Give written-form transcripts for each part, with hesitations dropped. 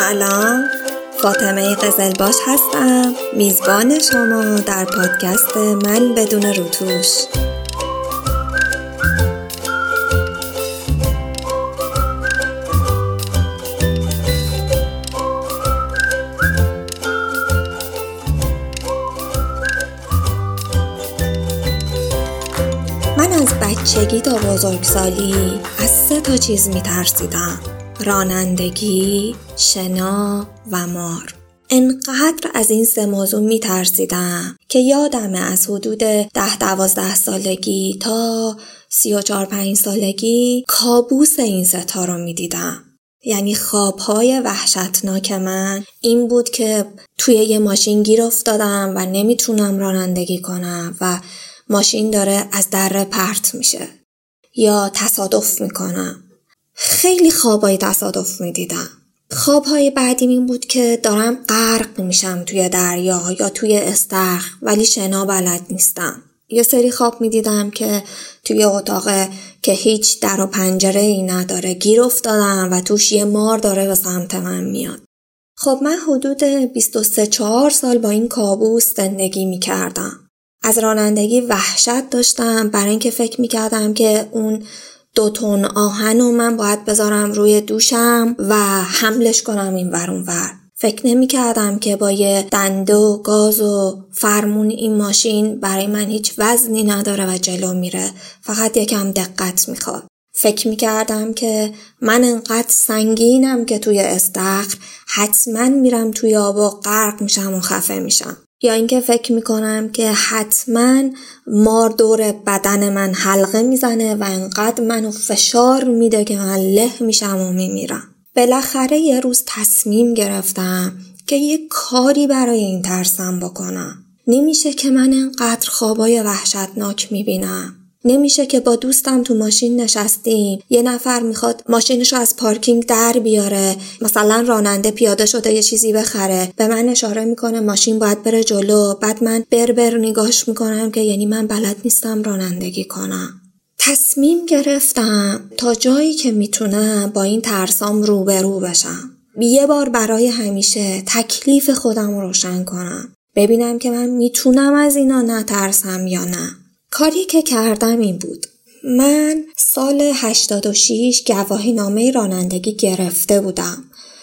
سلام، فاطمه قزلباش هستم، میزبان شما در پادکست من بدون روتوش. من از بچگی تا بزرگسالی از 3 چیز میترسیدم: رانندگی، شنا و مار. انقدر از این 3 موضوع میترسیدم که یادمه از حدود 10-12 سالگی تا 34-35 سالگی کابوس این 3 رو میدیدم. یعنی خوابهای وحشتناک من این بود که توی یه ماشین گیر افتادم و نمیتونم رانندگی کنم و ماشین داره از دره پرت میشه یا تصادف میکنم. خیلی خوابای تصادف میدیدم. خوابهای بعدیم این بود که دارم غرق میشم توی دریا یا توی استخر ولی شنا بلد نیستم. یه سری خواب میدیدم که توی اتاق که هیچ در و پنجره ای نداره گیر افتادم و توش یه مار داره به سمت من میاد. خب من حدود 23-4 سال با این کابوس زندگی میکردم. از رانندگی وحشت داشتم برای اینکه فکر میکردم که اون 2 تن آهن رو من باید بذارم روی دوشم و حملش کنم این ور اون ور. فکر نمیکردم که با یه دنده و گاز و فرمون این ماشین برای من هیچ وزنی نداره و جلو میره، فقط یکم دقت میخواد. فکر میکردم که من انقدر سنگینم که توی استخر حتما میرم توی آب و غرق میشم و خفه میشم. یا اینکه فکر میکنم که حتما مار دور بدن من حلقه میزنه و انقدر منو فشار میده که من له میشم و میمیرم. بالاخره یه روز تصمیم گرفتم که یه کاری برای این ترسم بکنم. نمیشه که من انقدر خوابای وحشتناک میبینم. نمیشه که با دوستم تو ماشین نشستیم، یه نفر میخواد ماشینشو از پارکینگ در بیاره، مثلا راننده پیاده شده یه چیزی بخره، به من اشاره میکنه ماشین باید بره جلو، بعد من بر نگاش میکنم که یعنی من بلد نیستم رانندگی کنم. تصمیم گرفتم تا جایی که میتونم با این ترسام روبرو بشم. یه بار برای همیشه تکلیف خودم رو روشن کنم. ببینم که من میتونم از اینا نترسم یا نه. کاری که کردم این بود: من سال 86 گواهینامه رانندگی گرفته بودم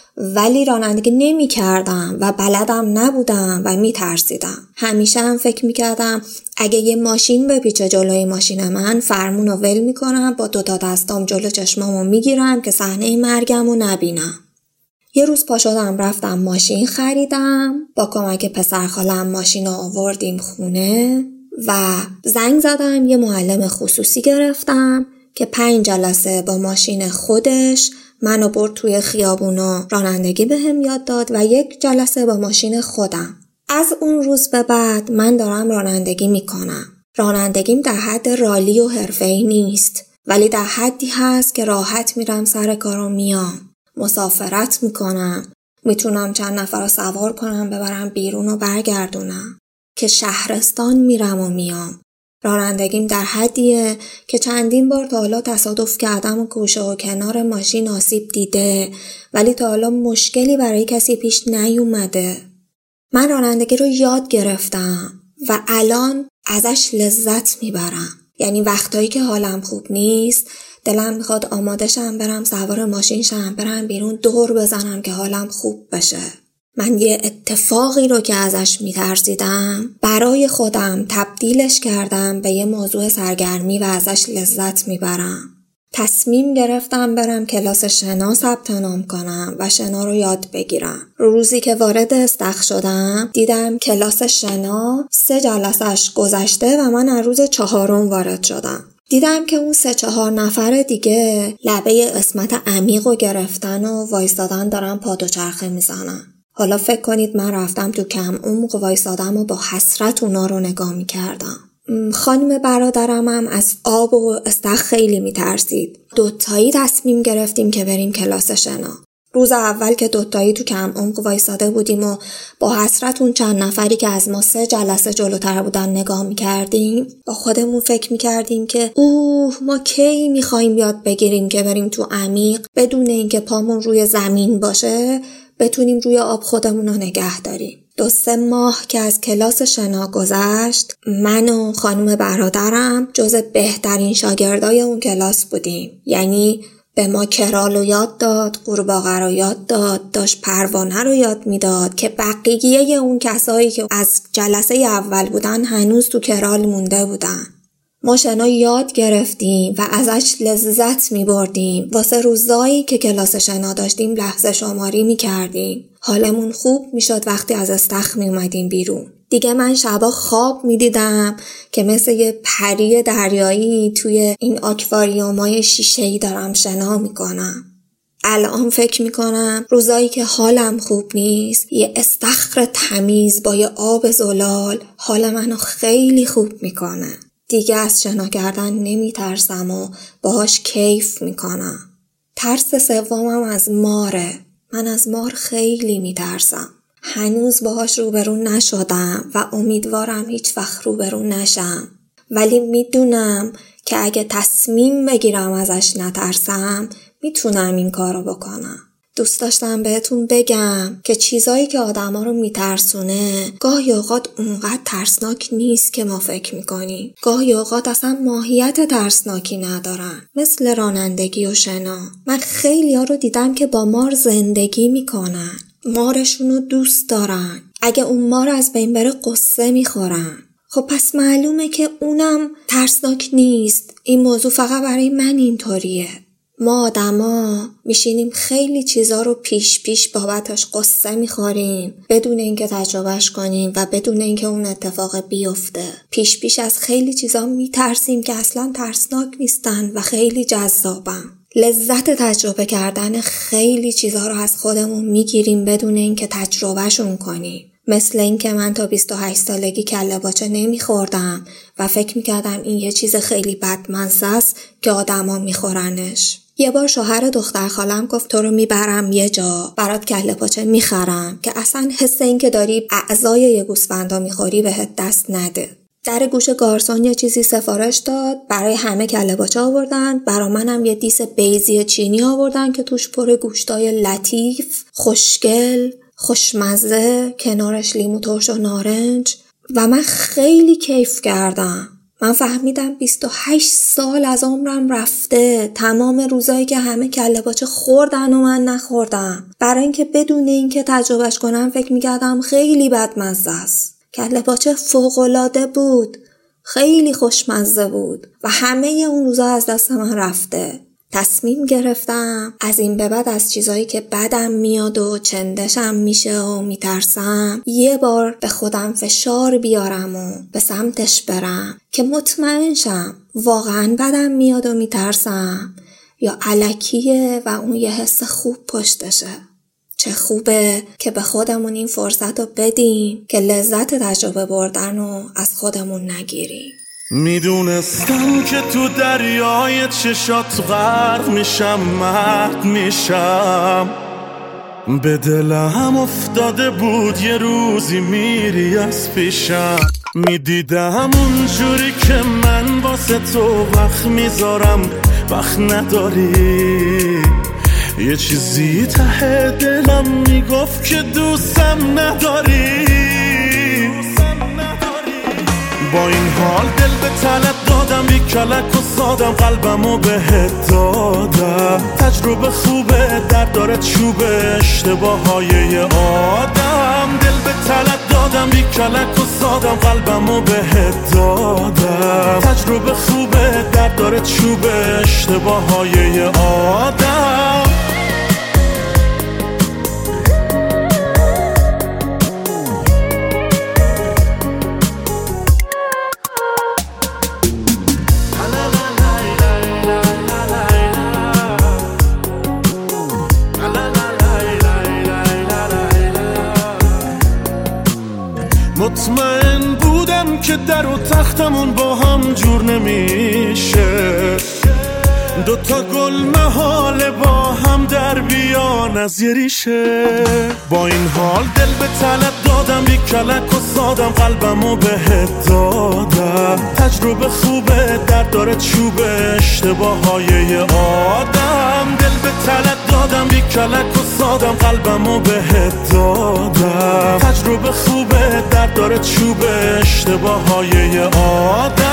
ولی رانندگی نمی کردم و بلدم نبودم و می ترسیدم. همیشه هم فکر می کردم اگه یه ماشین بپیچه جلوی ماشین من، فرمونو ول می کنم، با 2 دستام جلو چشمامو می گیرم که صحنه مرگمو نبینم. یه روز پا شدم رفتم ماشین خریدم، با کمک پسرخالم ماشین رو آوردیم خونه و زنگ زدم یه معلم خصوصی گرفتم که 5 جلسه با ماشین خودش منو برد توی خیابون و رانندگی بهم یاد داد و 1 جلسه با ماشین خودم. از اون روز به بعد من دارم رانندگی میکنم. رانندگیم در حد رالی و حرفه‌ای نیست ولی در حدی هست که راحت میرم سر کارو میام. مسافرت میکنم، میتونم چند نفر رو سوار کنم ببرم بیرون و برگردونم، که شهرستان میرم و میام. رانندگیم در حدیه که چندین بار تا حالا تصادف کردم و گوشه و کنار ماشین آسیب دیده ولی تا حالا مشکلی برای کسی پیش نیومده. من رانندگی رو یاد گرفتم و الان ازش لذت میبرم. یعنی وقتایی که حالم خوب نیست، دلم میخواد آماده شم برم سوار ماشین شم، برم بیرون دور بزنم که حالم خوب بشه. من یه اتفاقی رو که ازش میترسیدم برای خودم تبدیلش کردم به یه موضوع سرگرمی و ازش لذت میبرم. تصمیم گرفتم برم کلاس شنا ثبت نام کنم و شنا رو یاد بگیرم. روزی که وارد استخر شدم دیدم کلاس شنا 3 جلسه‌اش گذشته و من از روز 4 وارد شدم. دیدم که اون 3-4 نفر دیگه لبه قسمت عمیق رو گرفتن و وایستادن دارن پا دوچرخه میزنن. حالا فکر کنید من رفتم تو کم عمق وایسادم و با حسرت اونا رو نگاه میکردم. خانم برادرم هم از آب و استخر خیلی میترسید. 2 تصمیم گرفتیم که بریم کلاس شنا. روز اول که 2 تو کم عمق وایساده بودیم و با حسرت اون چند نفری که از ما 3 جلسه جلوتر بودن نگاه میکردیم، با خودمون فکر میکردیم که ما کی میخوایم یاد بگیریم که بریم تو عمیق بدون اینکه پامون روی زمین باشه، بتونیم روی آب خودمون رو نگه داریم. 2-3 ماه که از کلاس شنا گذشت، من و خانم برادرم جز بهترین شاگردای اون کلاس بودیم. یعنی به ما کرال رو یاد داد، قورباغه رو یاد داد، داشت پروانه رو یاد میداد که بقیه اون کسایی که از جلسه اول بودن هنوز تو کرال مونده بودن. ما شنا یاد گرفتیم و ازش لذت می بردیم. واسه روزایی که کلاس شنا داشتیم لحظه شماری می کردیم. حالمون خوب می شد وقتی از استخر می اومدیم بیرون. دیگه من شبا خواب می دیدم که مثل یه پری دریایی توی این آکواریومای شیشه‌ای دارم شنا می کنم. الان فکر می کنم روزایی که حالم خوب نیست، یه استخر تمیز با یه آب زلال حال منو خیلی خوب می کنه. دیگه از شنا کردن نمی ترسم و باهاش کیف می کنم. ترس سومم از ماره. من از مار خیلی می ترسم. هنوز باهاش روبرو نشدم و امیدوارم هیچ وقت روبرو نشم. ولی میدونم که اگه تصمیم بگیرم ازش نترسم میتونم این کارو بکنم. دوست داشتم بهتون بگم که چیزایی که آدما رو میترسونه گاهی اوقات اونقدر ترسناک نیست که ما فکر میکنیم. گاهی اوقات اصلا ماهیت ترسناکی ندارن، مثل رانندگی و شنا. من خیلی ها رو دیدم که با مار زندگی میکنن، مارشون رو دوست دارن. اگه اون مار از بین بره قصه میخورن. خب پس معلومه که اونم ترسناک نیست. این موضوع فقط برای من اینطوریه. ما آدما میشینیم خیلی چیزا رو پیش بابتش قصه میخوریم بدون اینکه تجربهش کنیم و بدون اینکه اون اتفاق بیفته. پیش از خیلی چیزا میترسیم که اصلا ترسناک نیستن و خیلی جذابن. لذت تجربه کردن خیلی چیزا رو از خودمون میگیریم بدون اینکه تجربهشون کنیم. مثل این که من تا 28 سالگی کله باچه نمیخوردم و فکر میکردم این یه چیز خیلی بدمزه است که آدما میخورنش. یه بار شوهر دختر خالم گفت تو رو میبرم یه جا برات کله پاچه میخرم که اصلا حس این که داری اعضای یه گوسفندا میخوری بهت دست نده. در گوش گارسون یه چیزی سفارش داد، برای همه کله پاچه آوردن، برای منم یه دیس بیضی چینی آوردن که توش پر گوشتای لطیف، خوشگل، خوشمزه، کنارش لیمو ترش و نارنج و من خیلی کیف کردم. من فهمیدم 28 سال از عمرم رفته، تمام روزایی که همه کله پاچه خوردن و من نخوردم. برای اینکه بدون اینکه تجربهش کنم فکر میکردم خیلی بدمزه است. کله پاچه فوق‌العاده بود، خیلی خوشمزه بود و همه اون روزا از دست من رفته. تصمیم گرفتم از این به بعد از چیزایی که بدم میاد و چندشم میشه و میترسم یه بار به خودم فشار بیارم و به سمتش برم که مطمئن شم واقعا بدم میاد و میترسم یا الکیه و اون یه حس خوب پشتشه. چه خوبه که به خودمون این فرصت رو بدیم که لذت تجربه بردن رو از خودمون نگیریم. میدونستم که تو دریای چشات غرق میشم، مرد میشم. به دلم افتاده بود یه روزی میری از پیشم. میدیدم اونجوری که من واسه تو وقت میذارم، وقت نداری. یه چیزی ته دلم میگفت که دوستم نداری. با این حال دل به طلب دادم، بی کلک و سادم قلبمو بهت دادم. تجربه خوبه، درد داره چوبه، اشتباهای یه آدم. دل به طلب دادم، بی کلک و سادم قلبمو بهت دادم. تجربه خوبه، درد داره چوبه، اشتباهای یه آدم. مطمئن بودم که در و تختمون با هم جور نمیشه. دوتا گل محاله با هم در بیان از یه ریشه. با این حال دل به طلب دادم، بی کلک و سادم قلبمو بهت دادم. تجربه خوبه، درد داره چوبه، اشتباهای یه آدم. دل به طلب دادم بی کلک و سادم قلبمو بهت دادم. تجربه خوبه در داره چوبه اشتباه های یه آدم.